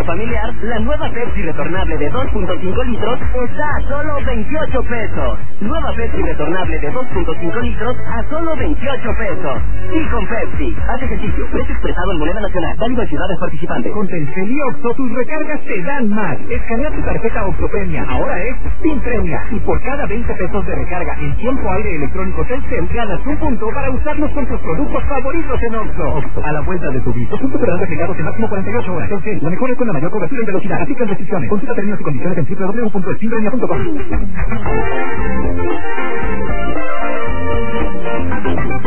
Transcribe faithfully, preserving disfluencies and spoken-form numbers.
súper familiar, la nueva Pepsi retornable de dos punto cinco litros está a solo veintiocho pesos. Nueva Pepsi retornable de dos punto cinco litros a solo veintiocho pesos. Y con Pepsi. Haz ejercicio. Precio expresado en moneda nacional. Válido en ciudades participantes. Con Telcel y Oxxo, tus recargas te dan más. Escanea tu tarjeta Oxxo Premia. Ahora es Sin Premia. Y por cada veinte pesos de recarga en tiempo aire electrónico Telcel, ganas un punto para usarlos con tus productos favoritos en Oxxo. Oxxo, a la vuelta de tu vida. Puntos superando agregados en máximo cuarenta y ocho horas. Telcel, la mejor es con la mayor cobertura y velocidad. Aplican restricciones. Consulta términos y condiciones en doble u doble u doble u punto sinpremia punto com.